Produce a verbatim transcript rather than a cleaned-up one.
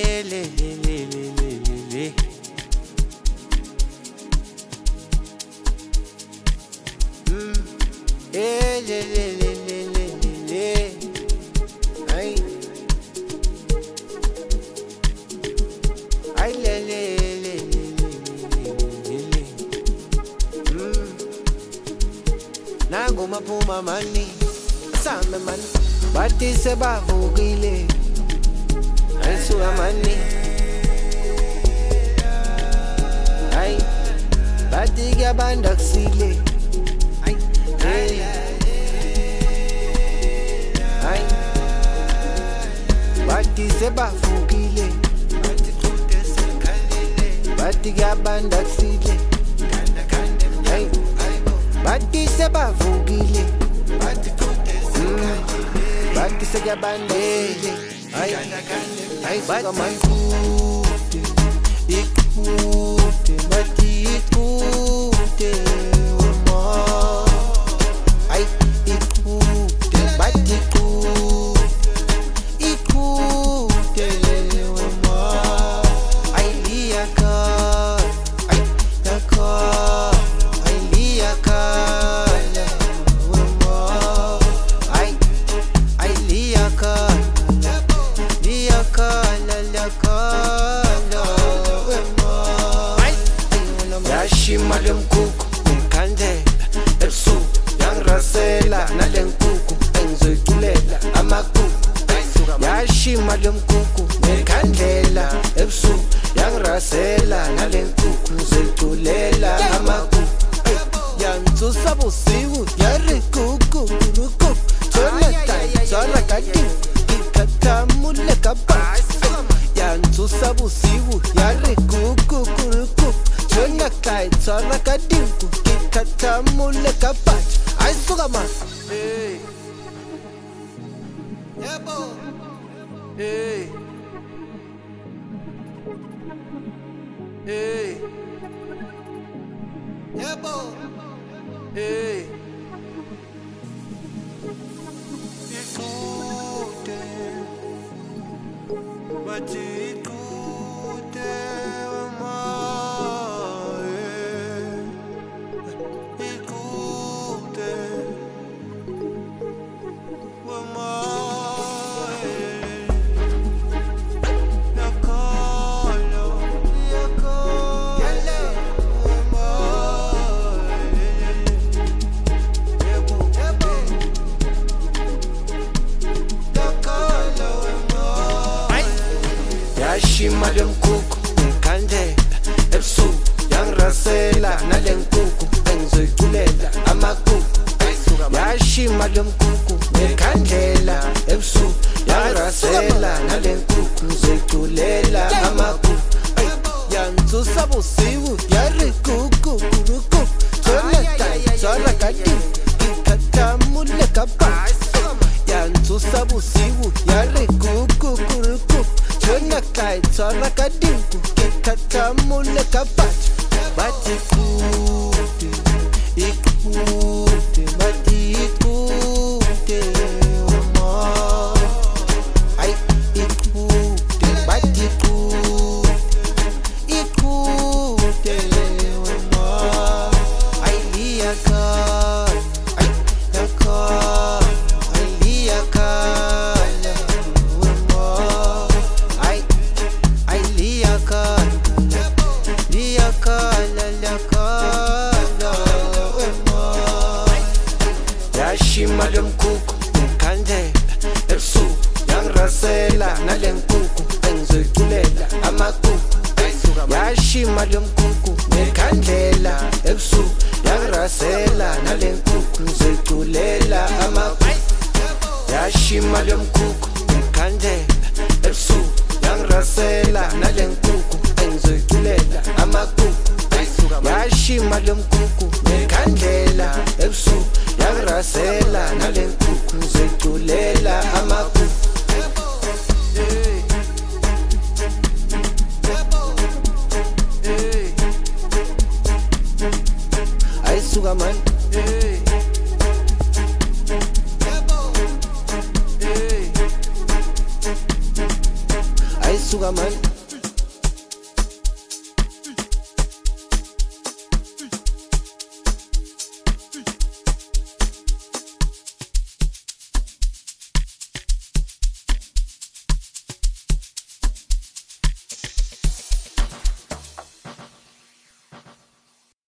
le le le le le le le. Mm. Eh, le le le le le le le. Ay. Ay le le le le le le le. Mm. Nangu maphuma mani, same mani, bathi sebavukile. Ayisuka mani, ay, bathi kuyabanda kusile. Ay, hey, ay, bathi sebavukile. Bathi kuyabanda kusile. Ay, bathi sebavukile. Bathi sekuyabandele. Ay, ay, bathi ikude, ikude, bathi ikude, wema. Ay, ikude, bathi ikude, ikude, wema. Ay, liyakhala, ay, yakhala, ay, liyakhala, wema. Ay, ay, liyakhala. Liyakhala, liyakhala, wema. Yashima lemkuku ngikhandela ebusuku, yangirasela nalenkukhu engizoyiculela amakuku. Yashima lemkuku ngikhandela ebusuku, yangirasela nalenkukhu ngizoyiculela amakuku. Yangitsusa busiku yarikuku kuruku, tshona tai tshwara kati ikhathamule kabasi. Yangitsusa busiku yarikuku kuruku, tshona tai tshwara kati ikhathamule kabasi. Ayisuka man. Hey, yebo. Hey, hey, yebo. Hey, ikude, bathi ikude, wema. Ikude, wema. Yakhala, yakhala, wema. Yebo, yebo. Yakhala, wema. Yashima lemkuku ngikhandela ebusuku, yangirasela nalenkukhu engizoyiculela amakuku. Yashima lemkuku ngikhandela ebusuku, yangirasela nalenkukhu ngizoyiculela amakuku. Yangitsusa busiku yarikuku kuruku, tshona tai tshwara kati ikhathamule kabasi. Yangitsusa busiku yarikuku kuruku, tshona tai tshwara kati ikhathamule kabasi. Bathi ikude, ikude, bathi ikude, wema. Ay, ikude, bathi ikude, ikude, wema. Ay, liyakhala, ay, yakhala, ay, liyakhala, wema. Ay, ay, liyakhala, liyakhala, liyakhala, wema. Yashima lemkuku ngikhandela ebusuku, yangirasela nalenkukhu engizoyiculela amakuku. Yashima lemkuku ngikhandela ebusuku, yangirasela nalenkukhu ngizoyiculela amakuku. Yashima lemkuku ngikhandela ebusuku, yangirasela nalenkukhu engizoyiculela amakuku. Yashima lemkuku ngikhandela ebusuku, yangirasela nalenkukhu